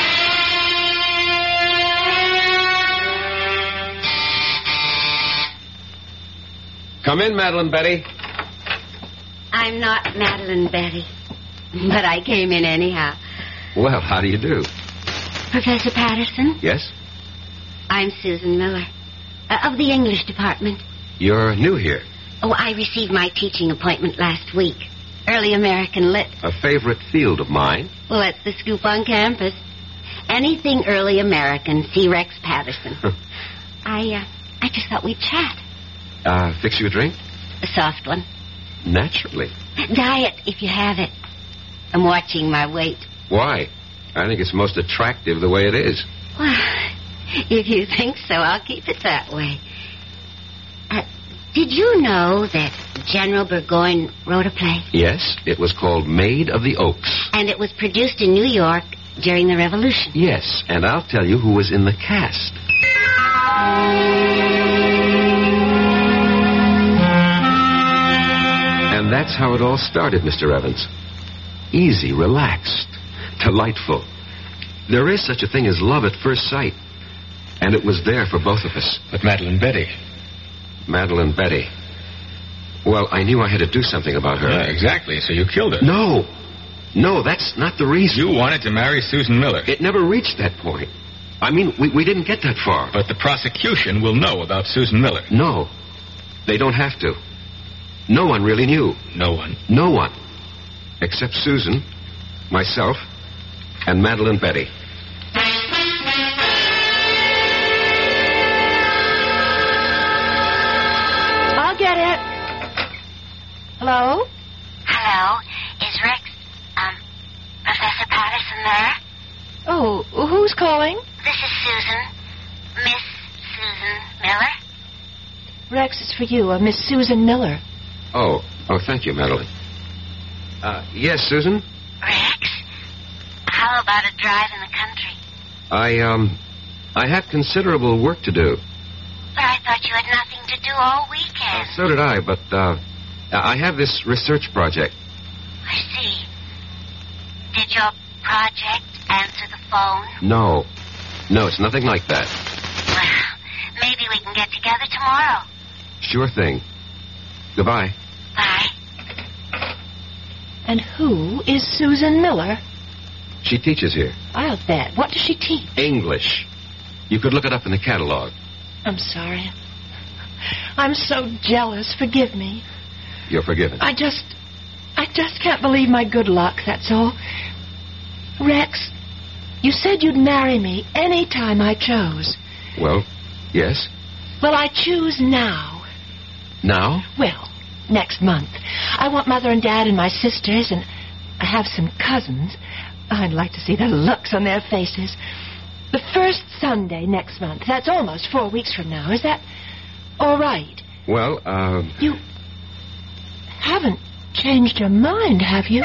Come in, Madeline Betty. I'm not Madeline Betty, but I came in anyhow. Well, how do you do? Professor Patterson? Yes? I'm Susan Miller, uh, of the English department. You're new here. Oh, I received my teaching appointment last week. Early American Lit. A favorite field of mine. Well, that's the scoop on campus. Anything early American, see Rex Patterson. I, uh, I just thought we'd chat. Uh, fix you a drink? A soft one. Naturally. Diet, if you have it. I'm watching my weight. Why? I think it's most attractive the way it is. Well, If you think so, I'll keep it that way. Uh, did you know that General Burgoyne wrote a play? Yes, it was called Maid of the Oaks. And it was produced in New York during the Revolution. Yes, and I'll tell you who was in the cast. And that's how it all started, Mister Evans. Easy, relaxed, delightful. There is such a thing as love at first sight. And it was there for both of us. But Madeline Betty. Madeline Betty. Well, I knew I had to do something about her. Yeah, exactly. So you killed her. No. No, that's not the reason. You wanted to marry Susan Miller. It never reached that point. I mean, we, we didn't get that far. But the prosecution will know about Susan Miller. No. They don't have to. No one really knew. No one? No one. Except Susan, myself, and Madeline Betty. I'll get it. Hello? Hello? Is Rex, um, Professor Patterson there? Oh, who's calling? This is Susan. Miss Susan Miller. Rex, it's for you, uh, Miss Susan Miller. Oh, oh, thank you, Madeline. Uh, yes, Susan? Rex, how about a drive in the country? I, um, I have considerable work to do. But I thought you had nothing to do all weekend. So did I, but, uh, I have this research project. I see. Did your project answer the phone? No. No, it's nothing like that. Well, maybe we can get together tomorrow. Sure thing. Goodbye. Bye. And who is Susan Miller? She teaches here. I'll bet. What does she teach? English. You could look it up in the catalog. I'm sorry. I'm so jealous. Forgive me. You're forgiven. I just... I just can't believe my good luck, that's all. Rex, you said you'd marry me any time I chose. Well, yes. Well, I choose now. Now? Well, next month. I want Mother and Dad and my sisters, and I have some cousins. I'd like to see the looks on their faces. The first Sunday next month. That's almost four weeks from now. Is that all right? Well, uh... You haven't changed your mind, have you?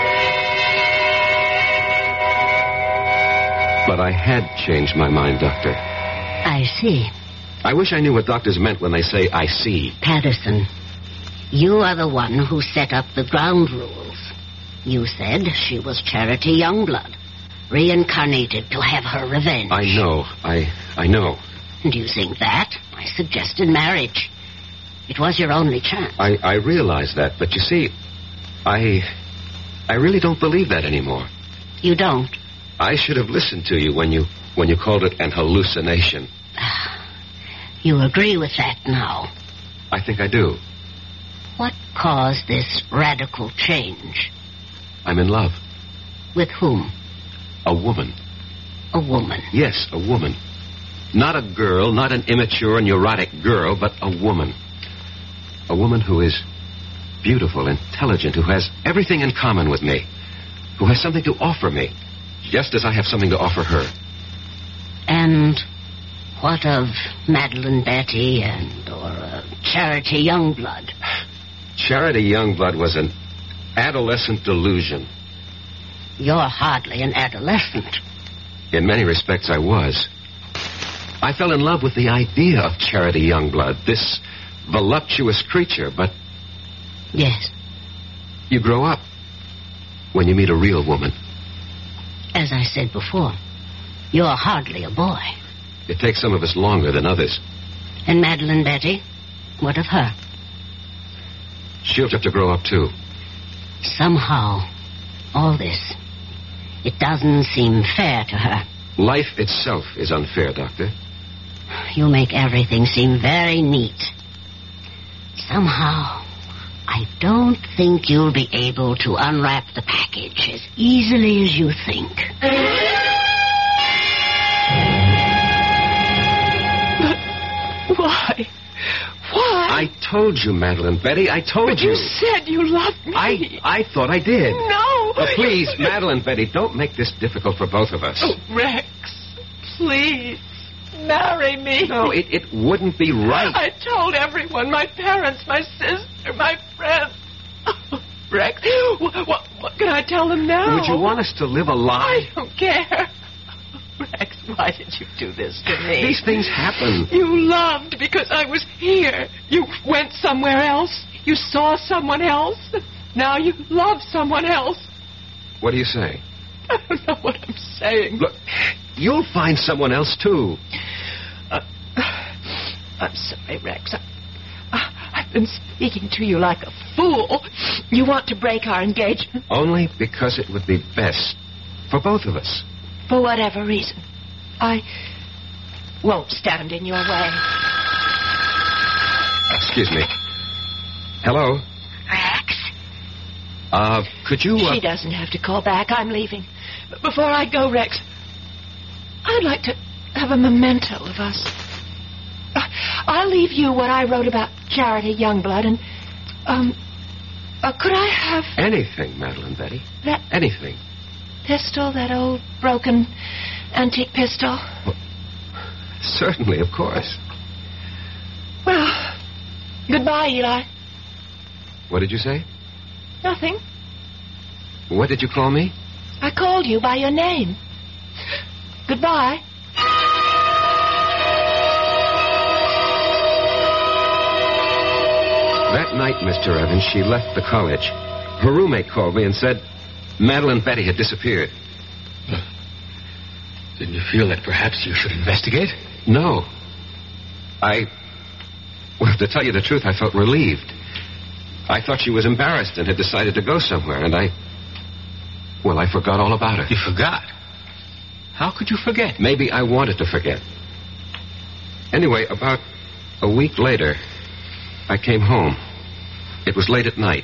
But I had changed my mind, Doctor. I see. I wish I knew what doctors meant when they say, I see. Patterson, you are the one who set up the ground rules. You said she was Charity Youngblood, reincarnated to have her revenge. I know. I I know. And using that, I suggested marriage. It was your only chance. I, I realize that, but you see, I I really don't believe that anymore. You don't? I should have listened to you when you when you called it an hallucination. You agree with that now? I think I do. What caused this radical change? I'm in love. With whom? A woman. A woman? Yes, a woman. Not a girl, not an immature, neurotic girl, but a woman. A woman who is beautiful, intelligent, who has everything in common with me, who has something to offer me, just as I have something to offer her. And what of Madeline Betty and, or uh, Charity Youngblood? Charity Youngblood was an adolescent delusion. You're hardly an adolescent. In many respects, I was. I fell in love with the idea of Charity Youngblood, this voluptuous creature, but... Yes. You grow up when you meet a real woman. As I said before, you're hardly a boy. It takes some of us longer than others. And Madeline Betty? What of her? She'll have to grow up, too. Somehow, all this, it doesn't seem fair to her. Life itself is unfair, Doctor. You make everything seem very neat. Somehow, I don't think you'll be able to unwrap the package as easily as you think. But why? Why? I told you, Madeline Betty. I told but you. you said you loved me. I, I thought I did. No. Oh, please, Madeline Betty, don't make this difficult for both of us. Oh, Rex, please. marry me? No, it, it wouldn't be right. I told everyone, my parents, my sister, my friends. Oh, Rex, what, what, what can I tell them now? Would you want us to live a lie? I don't care. Rex, why did you do this to me? These things happen. You loved because I was here. You went somewhere else. You saw someone else. Now you love someone else. What do you say? I don't know what I'm saying. Look, you'll find someone else, too. Uh, I'm sorry, Rex. I, uh, I've been speaking to you like a fool. You want to break our engagement? Only because it would be best for both of us. For whatever reason. I won't stand in your way. Excuse me. Hello? Rex? Uh, could you... Uh... She doesn't have to call back. I'm leaving. But before I go, Rex, I'd like to have a memento of us. Uh, I'll leave you what I wrote about Charity Youngblood, and, um, uh, could I have... Anything, Madeline Betty. That... Anything. Pistol, that old broken antique pistol? Well, certainly, of course. Well, goodbye, Eli. What did you say? Nothing. What did you call me? I called you by your name. Goodbye. That night, Mister Evans, she left the college. Her roommate called me and said Madeline Betty had disappeared. Didn't you feel that perhaps you should investigate? No. I... Well, to tell you the truth, I felt relieved. I thought she was embarrassed and had decided to go somewhere, and I... Well, I forgot all about her. You forgot? How could you forget? Maybe I wanted to forget. Anyway, about a week later, I came home. It was late at night.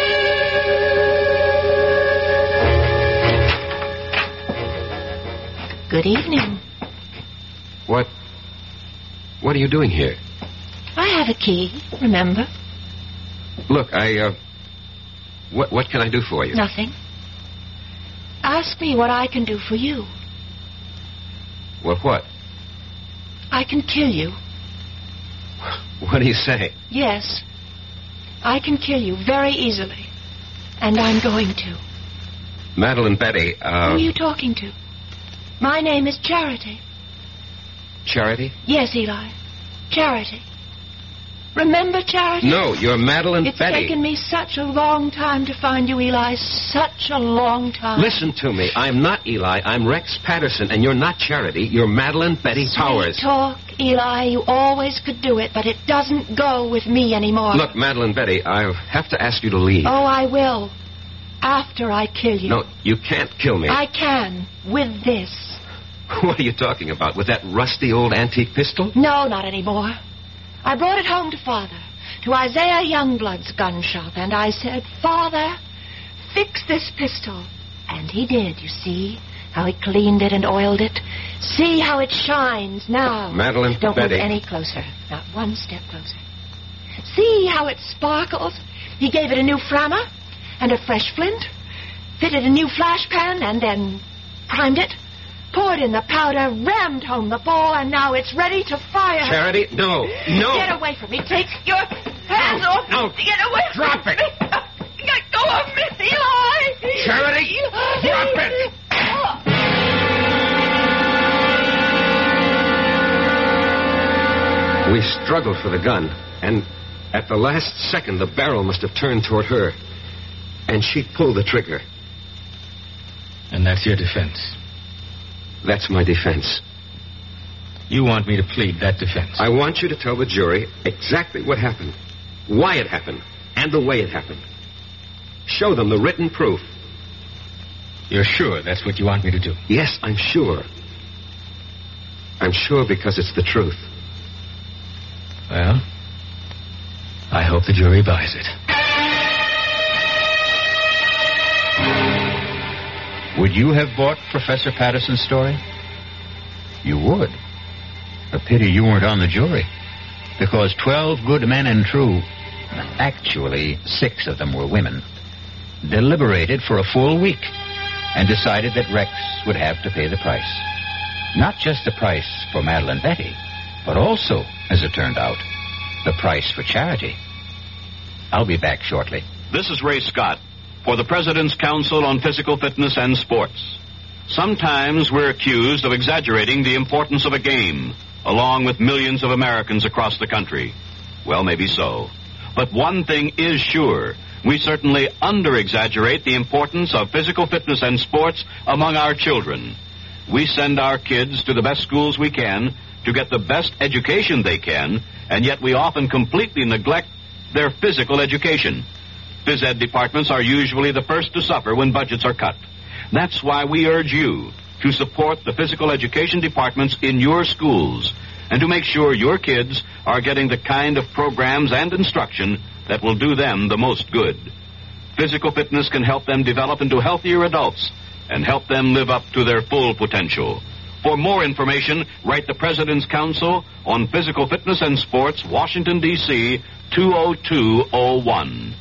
Good evening. What... What are you doing here? I have a key, remember? Look, I, uh... What, what can I do for you? Nothing. Ask me what I can do for you. Well, what? I can kill you. What do you say? Yes. I can kill you very easily. And I'm going to. Madeline Betty, uh... Who are you talking to? My name is Charity. Charity? Yes, Eli. Charity. Remember Charity? No, you're Madeline it's Betty. It's taken me such a long time to find you, Eli. Such a long time. Listen to me. I'm not Eli. I'm Rex Patterson, and you're not Charity. You're Madeline Betty Sweet Powers. talk, Eli. You always could do it, but it doesn't go with me anymore. Look, Madeline Betty, I'll have to ask you to leave. Oh, I will. After I kill you. No, you can't kill me. I can. With this. What are you talking about? With that rusty old antique pistol? No, not anymore. I brought it home to Father, to Isaiah Youngblood's gun shop, and I said, Father, fix this pistol. And he did, you see, how he cleaned it and oiled it. See how it shines now. Madeline Don't Betty. move any closer, not one step closer. See how it sparkles. He gave it a new frammer and a fresh flint, fitted a new flash pan, and then primed it. Poured in the powder, rammed home the ball, and now it's ready to fire. Charity, no, no. Get away from me. Take your hands no, off. No, Get away from Drop me. it. Let go of me, Eli. Charity, Eli. drop it. We struggled for the gun, and at the last second, the barrel must have turned toward her, and she pulled the trigger. And that's your defense? That's my defense. You want me to plead that defense? I want you to tell the jury exactly what happened, why it happened, and the way it happened. Show them the written proof. You're sure that's what you want me to do? Yes, I'm sure. I'm sure because it's the truth. Well, I hope the jury buys it. Would you have bought Professor Patterson's story? You would. A pity you weren't on the jury. Because twelve good men and true, actually six of them were women, deliberated for a full week and decided that Rex would have to pay the price. Not just the price for Madeline Betty, but also, as it turned out, the price for charity. I'll be back shortly. This is Ray Scott for the President's Council on Physical Fitness and Sports. Sometimes we're accused of exaggerating the importance of a game, along with millions of Americans across the country. Well, maybe so. But one thing is sure. We certainly under-exaggerate the importance of physical fitness and sports among our children. We send our kids to the best schools we can to get the best education they can, and yet we often completely neglect their physical education. Phys ed departments are usually the first to suffer when budgets are cut. That's why we urge you to support the physical education departments in your schools and to make sure your kids are getting the kind of programs and instruction that will do them the most good. Physical fitness can help them develop into healthier adults and help them live up to their full potential. For more information, write the President's Council on Physical Fitness and Sports, Washington, D C two oh two oh one.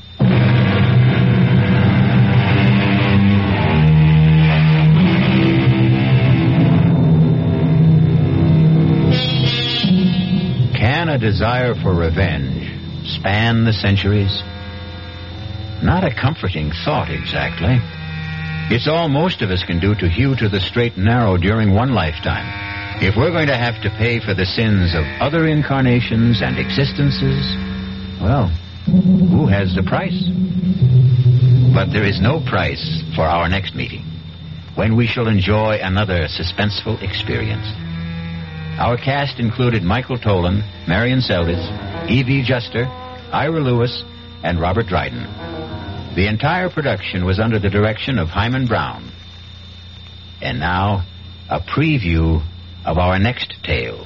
Can a desire for revenge span the centuries? Not a comforting thought, exactly. It's all most of us can do to hew to the straight and narrow during one lifetime. If we're going to have to pay for the sins of other incarnations and existences, well, who has the price? But there is no price for our next meeting, when we shall enjoy another suspenseful experience. Our cast included Michael Tolan, Marion Seldes, Evie Juster, Ira Lewis, and Robert Dryden. The entire production was under the direction of Hyman Brown. And now, a preview of our next tale.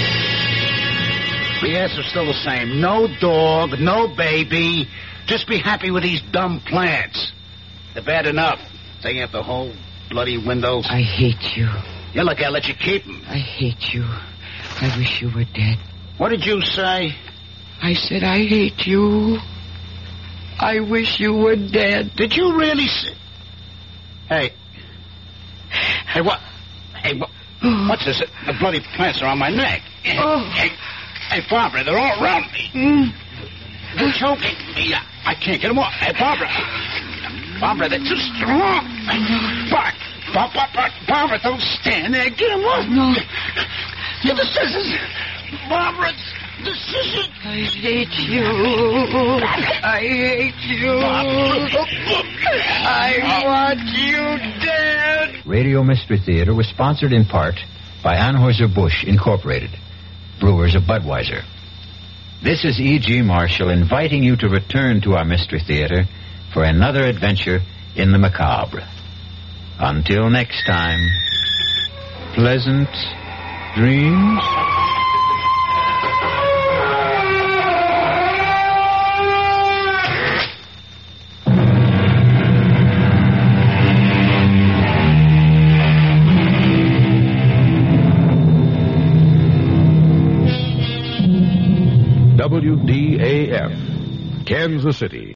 The answer's still the same. No dog, no baby. Just be happy with these dumb plants. They're bad enough. Taking out the whole bloody windows. I hate you. Yeah, look, I'll let you keep them. I hate you. I wish you were dead. What did you say? I said I hate you. I wish you were dead. Did you really say... Hey. Hey, what? Hey, what? What's this? The bloody plants are on my neck. Oh. Hey, hey, Barbara, they're all around me. Mm. They're choking me. I can't get them off. Hey, Barbara. Barbara, they're too strong. Bart, Barbara, Barbara, Barbara, don't stand there. Get them off. No. Get the scissors. Barbara, the scissors. I hate you. I hate you. I want you dead. Radio Mystery Theater was sponsored in part by Anheuser-Busch Incorporated, brewers of Budweiser. This is E G. Marshall inviting you to return to our Mystery Theater for another adventure in the macabre. Until next time, pleasant dreams. W D A F, Kansas City.